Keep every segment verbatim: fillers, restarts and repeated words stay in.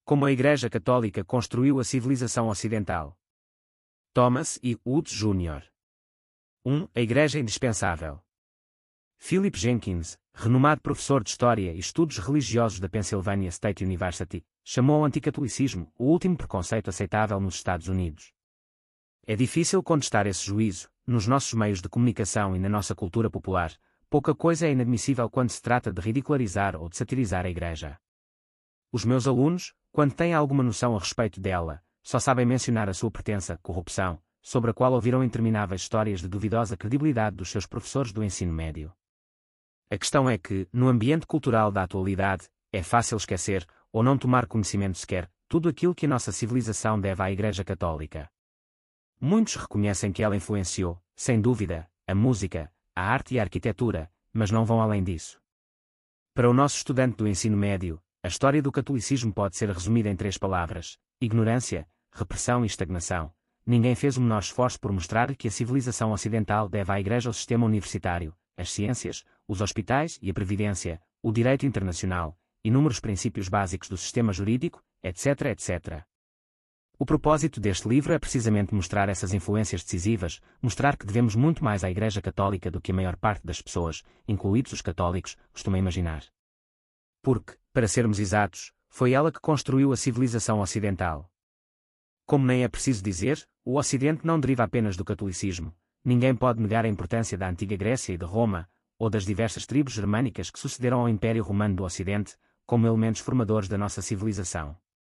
Como a Igreja Católica construiu a civilização ocidental. Thomas E. Woods Júnior um. A Igreja Indispensável. Philip Jenkins, renomado professor de História e Estudos Religiosos da Pennsylvania State University, chamou o anticatolicismo o último preconceito aceitável nos Estados Unidos. É difícil contestar esse juízo. Nos nossos meios de comunicação e na nossa cultura popular, pouca coisa é inadmissível quando se trata de ridicularizar ou de satirizar a Igreja. Os meus alunos, quando têm alguma noção a respeito dela, só sabem mencionar a sua pretensa corrupção, sobre a qual ouviram intermináveis histórias de duvidosa credibilidade dos seus professores do ensino médio. A questão é que, no ambiente cultural da atualidade, é fácil esquecer, ou não tomar conhecimento sequer, tudo aquilo que a nossa civilização deve à Igreja Católica. Muitos reconhecem que ela influenciou, sem dúvida, a música, a arte e a arquitetura, mas não vão além disso. Para o nosso estudante do ensino médio, a história do catolicismo pode ser resumida em três palavras: ignorância, repressão e estagnação. Ninguém fez o menor esforço por mostrar que a civilização ocidental deve à Igreja o sistema universitário, as ciências, os hospitais e a previdência, o direito internacional, inúmeros princípios básicos do sistema jurídico, etc, etcétera. O propósito deste livro é precisamente mostrar essas influências decisivas, mostrar que devemos muito mais à Igreja Católica do que a maior parte das pessoas, incluídos os católicos, costuma imaginar. Porque, para sermos exatos, foi ela que construiu a civilização ocidental. Como nem é preciso dizer, o Ocidente não deriva apenas do catolicismo. Ninguém pode negar a importância da antiga Grécia e de Roma, ou das diversas tribos germânicas que sucederam ao Império Romano do Ocidente, como elementos formadores da nossa civilização.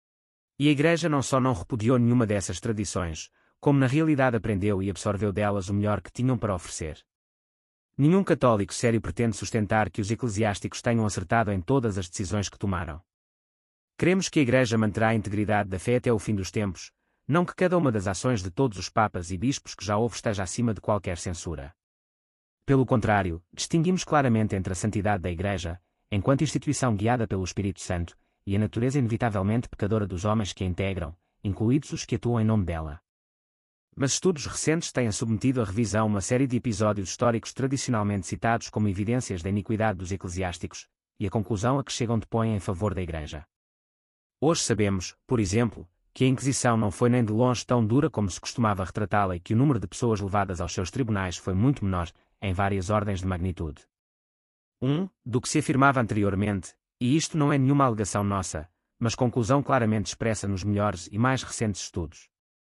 E a Igreja não só não repudiou nenhuma dessas tradições, como na realidade aprendeu e absorveu delas o melhor que tinham para oferecer. Nenhum católico sério pretende sustentar que os eclesiásticos tenham acertado em todas as decisões que tomaram. Queremos que a Igreja manterá a integridade da fé até o fim dos tempos, não que cada uma das ações de todos os papas e bispos que já houve esteja acima de qualquer censura. Pelo contrário, distinguimos claramente entre a santidade da Igreja, enquanto instituição guiada pelo Espírito Santo, e a natureza inevitavelmente pecadora dos homens que a integram, incluídos os que atuam em nome dela. Mas estudos recentes têm submetido à revisão uma série de episódios históricos tradicionalmente citados como evidências da iniquidade dos eclesiásticos, e a conclusão a que chegam depõe em favor da Igreja. Hoje sabemos, por exemplo, que a Inquisição não foi nem de longe tão dura como se costumava retratá-la e que o número de pessoas levadas aos seus tribunais foi muito menor, em várias ordens de magnitude. um. Do que se afirmava anteriormente. E isto não é nenhuma alegação nossa, mas conclusão claramente expressa nos melhores e mais recentes estudos.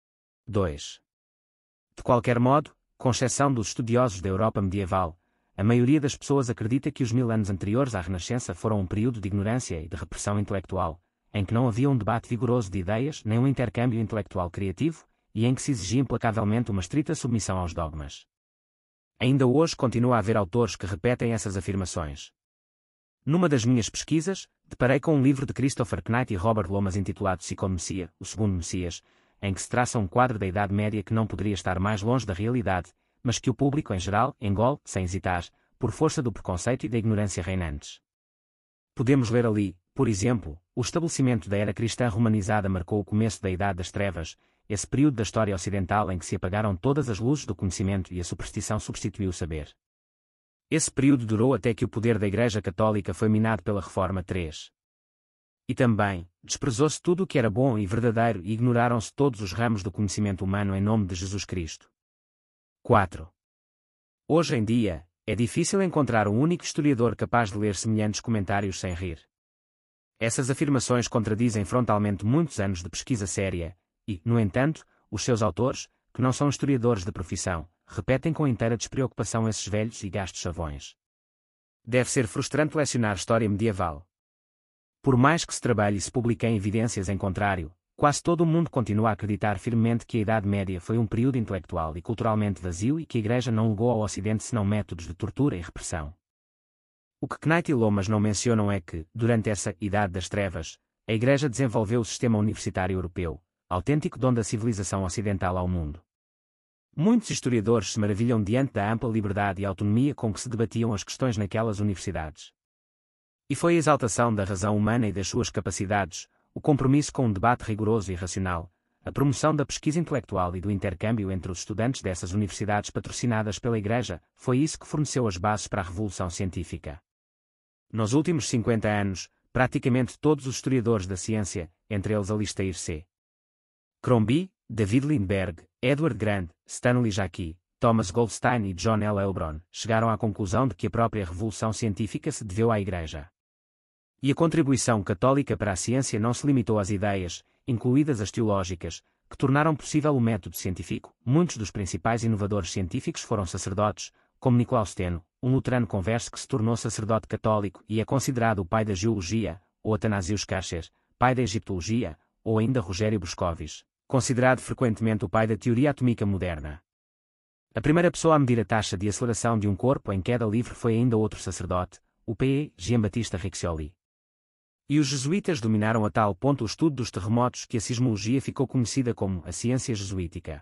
dois. De qualquer modo, com exceção dos estudiosos da Europa medieval, a maioria das pessoas acredita que os mil anos anteriores à Renascença foram um período de ignorância e de repressão intelectual, em que não havia um debate vigoroso de ideias nem um intercâmbio intelectual criativo, e em que se exigia implacavelmente uma estrita submissão aos dogmas. Ainda hoje continua a haver autores que repetem essas afirmações. Numa das minhas pesquisas, deparei com um livro de Christopher Knight e Robert Lomas intitulado Second Messiah, o Segundo Messias, em que se traça um quadro da Idade Média que não poderia estar mais longe da realidade, mas que o público em geral engole, sem hesitar, por força do preconceito e da ignorância reinantes. Podemos ler ali, por exemplo, o estabelecimento da era cristã romanizada marcou o começo da Idade das Trevas, esse período da história ocidental em que se apagaram todas as luzes do conhecimento e a superstição substituiu o saber. Esse período durou até que o poder da Igreja Católica foi minado pela Reforma três. E também, desprezou-se tudo o que era bom e verdadeiro e ignoraram-se todos os ramos do conhecimento humano em nome de Jesus Cristo. quatro. Hoje em dia, é difícil encontrar um único historiador capaz de ler semelhantes comentários sem rir. Essas afirmações contradizem frontalmente muitos anos de pesquisa séria, e, no entanto, os seus autores, que não são historiadores de profissão, repetem com inteira despreocupação esses velhos e gastos chavões. Deve ser frustrante lecionar história medieval. Por mais que se trabalhe e se publiquem evidências em contrário, quase todo o mundo continua a acreditar firmemente que a Idade Média foi um período intelectual e culturalmente vazio e que a Igreja não legou ao Ocidente senão métodos de tortura e repressão. O que Knight e Lomas não mencionam é que, durante essa Idade das Trevas, a Igreja desenvolveu o sistema universitário europeu, autêntico dom da civilização ocidental ao mundo. Muitos historiadores se maravilham diante da ampla liberdade e autonomia com que se debatiam as questões naquelas universidades. E foi a exaltação da razão humana e das suas capacidades, o compromisso com um debate rigoroso e racional, a promoção da pesquisa intelectual e do intercâmbio entre os estudantes dessas universidades patrocinadas pela Igreja, foi isso que forneceu as bases para a Revolução Científica. Nos últimos cinquenta anos, praticamente todos os historiadores da ciência, entre eles Alistair C. Crombie, David Lindbergh, Edward Grant, Stanley Jacqui, Thomas Goldstein e John L. Elbron chegaram à conclusão de que a própria revolução científica se deveu à Igreja. E a contribuição católica para a ciência não se limitou às ideias, incluídas as teológicas, que tornaram possível o método científico. Muitos dos principais inovadores científicos foram sacerdotes, como Nicolau Steno, um luterano converso que se tornou sacerdote católico e é considerado o pai da geologia, ou Athanasius Kircher, pai da egiptologia, ou ainda Rogério Boscovis, considerado frequentemente o pai da teoria atômica moderna. A primeira pessoa a medir a taxa de aceleração de um corpo em queda livre foi ainda outro sacerdote, o P E Giambattista Riccioli. E os jesuítas dominaram a tal ponto o estudo dos terremotos que a sismologia ficou conhecida como a ciência jesuítica.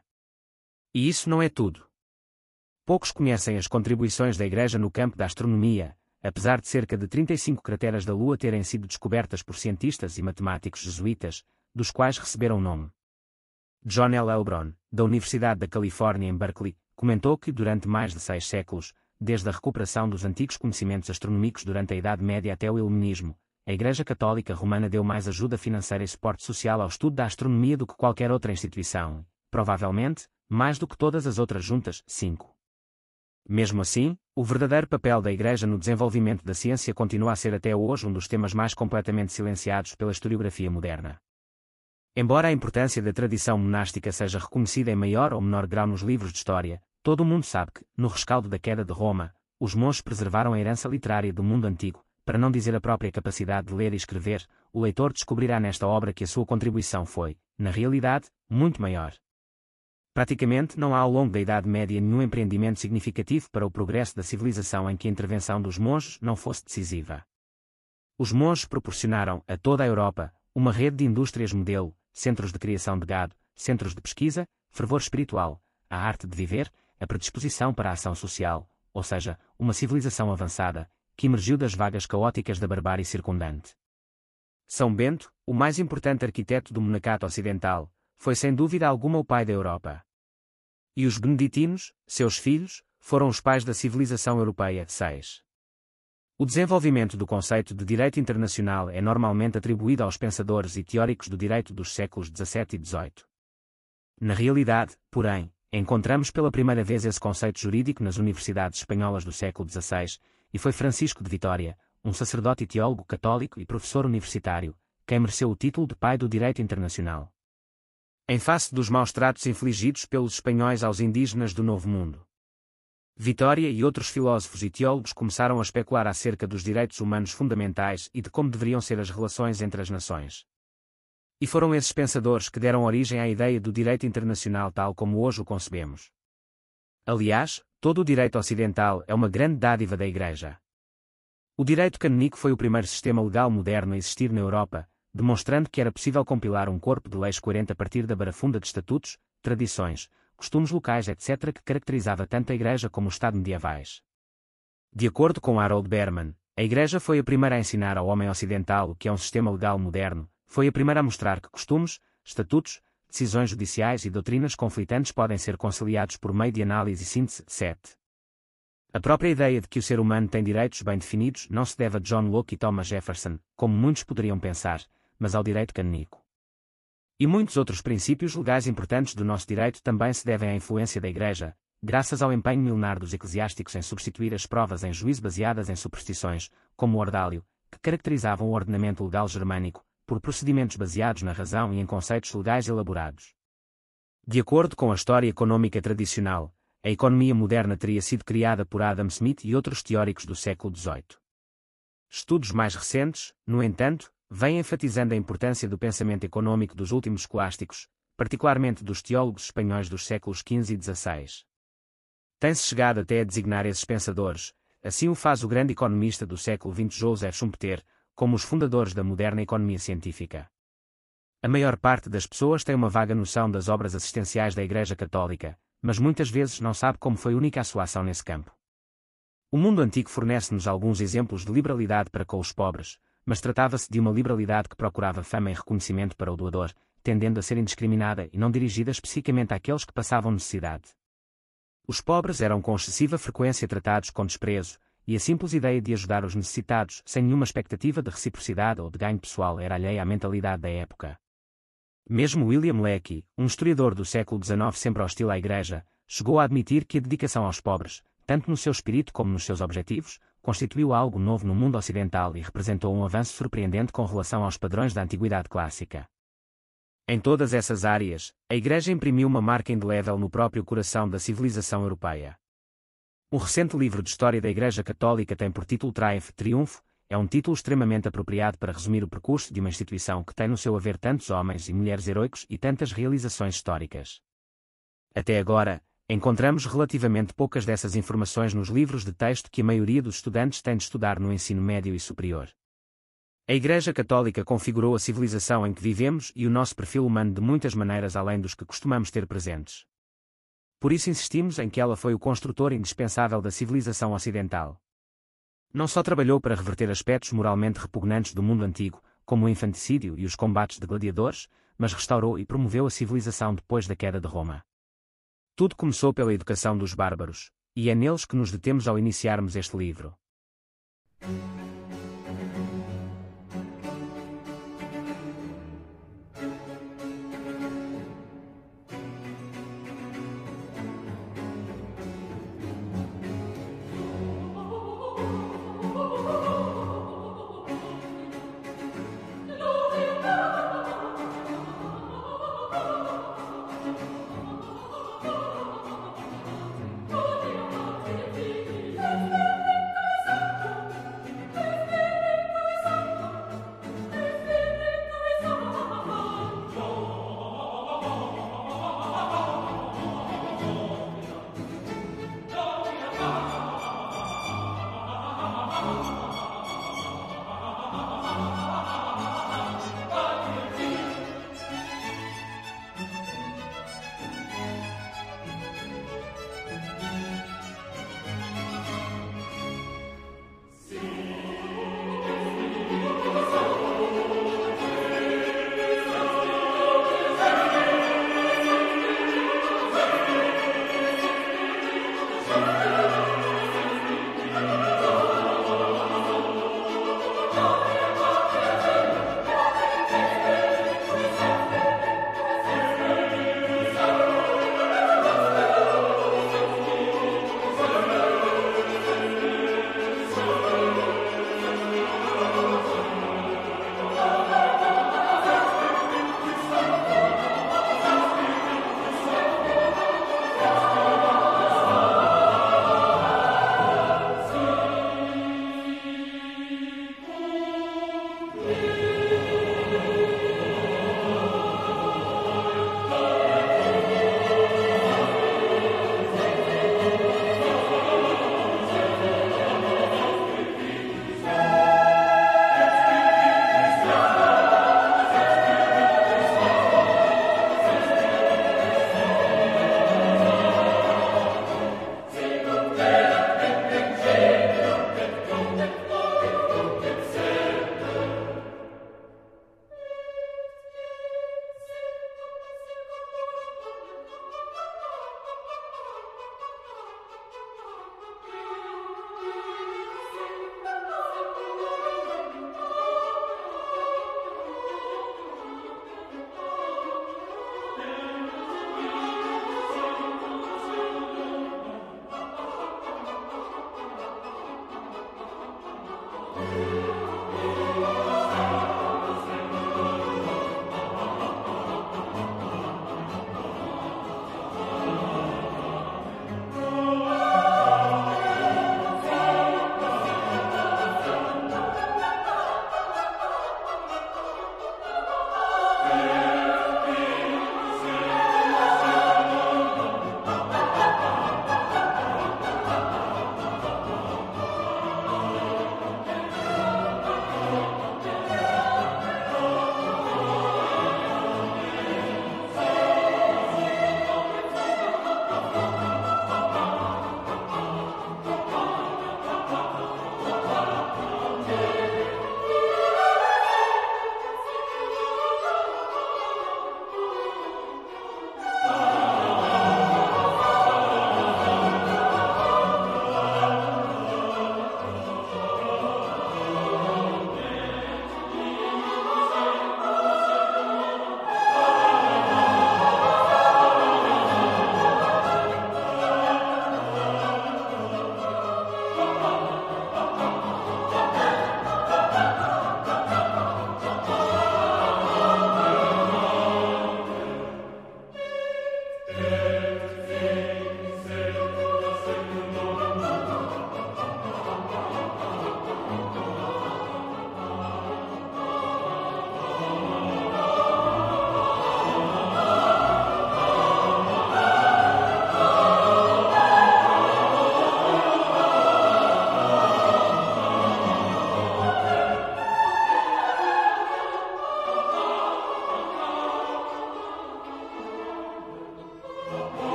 E isso não é tudo. Poucos conhecem as contribuições da Igreja no campo da astronomia, apesar de cerca de trinta e cinco crateras da Lua terem sido descobertas por cientistas e matemáticos jesuítas, dos quais receberam o nome. John L. Elbron, da Universidade da Califórnia em Berkeley, comentou que durante mais de seis séculos, desde a recuperação dos antigos conhecimentos astronômicos durante a Idade Média até o Iluminismo, a Igreja Católica Romana deu mais ajuda financeira e suporte social ao estudo da astronomia do que qualquer outra instituição, provavelmente, mais do que todas as outras juntas. cinco. Mesmo assim, o verdadeiro papel da Igreja no desenvolvimento da ciência continua a ser até hoje um dos temas mais completamente silenciados pela historiografia moderna. Embora a importância da tradição monástica seja reconhecida em maior ou menor grau nos livros de história, todo o mundo sabe que, no rescaldo da queda de Roma, os monges preservaram a herança literária do mundo antigo, para não dizer a própria capacidade de ler e escrever. O leitor descobrirá nesta obra que a sua contribuição foi, na realidade, muito maior. Praticamente não há ao longo da Idade Média nenhum empreendimento significativo para o progresso da civilização em que a intervenção dos monges não fosse decisiva. Os monges proporcionaram, a toda a Europa, uma rede de indústrias modelo, centros de criação de gado, centros de pesquisa, fervor espiritual, a arte de viver, a predisposição para a ação social, ou seja, uma civilização avançada, que emergiu das vagas caóticas da barbárie circundante. São Bento, o mais importante arquiteto do monacato ocidental, foi sem dúvida alguma o pai da Europa. E os beneditinos, seus filhos, foram os pais da civilização europeia. seis. O desenvolvimento do conceito de direito internacional é normalmente atribuído aos pensadores e teóricos do direito dos séculos dezassete e dezoito. Na realidade, porém, encontramos pela primeira vez esse conceito jurídico nas universidades espanholas do século dezasseis, e foi Francisco de Vitória, um sacerdote e teólogo católico e professor universitário, quem mereceu o título de pai do direito internacional. Em face dos maus tratos infligidos pelos espanhóis aos indígenas do Novo Mundo, Vitória e outros filósofos e teólogos começaram a especular acerca dos direitos humanos fundamentais e de como deveriam ser as relações entre as nações. E foram esses pensadores que deram origem à ideia do direito internacional tal como hoje o concebemos. Aliás, todo o direito ocidental é uma grande dádiva da Igreja. O direito canônico foi o primeiro sistema legal moderno a existir na Europa, demonstrando que era possível compilar um corpo de leis coerente a partir da barafunda de estatutos, tradições, costumes locais, etcétera, que caracterizava tanto a Igreja como o Estado medievais. De acordo com Harold Berman, a Igreja foi a primeira a ensinar ao homem ocidental o que é um sistema legal moderno, foi a primeira a mostrar que costumes, estatutos, decisões judiciais e doutrinas conflitantes podem ser conciliados por meio de análise e síntese. sete. A própria ideia de que o ser humano tem direitos bem definidos não se deve a John Locke e Thomas Jefferson, como muitos poderiam pensar, mas ao direito canônico. E muitos outros princípios legais importantes do nosso direito também se devem à influência da Igreja, graças ao empenho milenar dos eclesiásticos em substituir as provas em juízo baseadas em superstições, como o ordálio, que caracterizavam o ordenamento legal germânico, por procedimentos baseados na razão e em conceitos legais elaborados. De acordo com a história econômica tradicional, a economia moderna teria sido criada por Adam Smith e outros teóricos do século dezoito. Estudos mais recentes, no entanto, vêm enfatizando a importância do pensamento econômico dos últimos escolásticos, particularmente dos teólogos espanhóis dos séculos quinze e dezasseis. Tem-se chegado até a designar esses pensadores, assim o faz o grande economista do século vinte Joseph Schumpeter, como os fundadores da moderna economia científica. A maior parte das pessoas tem uma vaga noção das obras assistenciais da Igreja Católica, mas muitas vezes não sabe como foi única a sua ação nesse campo. O mundo antigo fornece-nos alguns exemplos de liberalidade para com os pobres, mas tratava-se de uma liberalidade que procurava fama e reconhecimento para o doador, tendendo a ser indiscriminada e não dirigida especificamente àqueles que passavam necessidade. Os pobres eram com excessiva frequência tratados com desprezo, e a simples ideia de ajudar os necessitados sem nenhuma expectativa de reciprocidade ou de ganho pessoal era alheia à mentalidade da época. Mesmo William Lecky, um historiador do século dezenove sempre hostil à Igreja, chegou a admitir que a dedicação aos pobres, tanto no seu espírito como nos seus objetivos, constituiu algo novo no mundo ocidental e representou um avanço surpreendente com relação aos padrões da antiguidade clássica. Em todas essas áreas, a Igreja imprimiu uma marca indelével no próprio coração da civilização europeia. O recente livro de História da Igreja Católica tem por título Triumph, Triunfo, é um título extremamente apropriado para resumir o percurso de uma instituição que tem no seu haver tantos homens e mulheres heroicos e tantas realizações históricas. Até agora, encontramos relativamente poucas dessas informações nos livros de texto que a maioria dos estudantes tem de estudar no ensino médio e superior. A Igreja Católica configurou a civilização em que vivemos e o nosso perfil humano de muitas maneiras além dos que costumamos ter presentes. Por isso insistimos em que ela foi o construtor indispensável da civilização ocidental. Não só trabalhou para reverter aspectos moralmente repugnantes do mundo antigo, como o infanticídio e os combates de gladiadores, mas restaurou e promoveu a civilização depois da queda de Roma. Tudo começou pela educação dos bárbaros, e é neles que nos detemos ao iniciarmos este livro.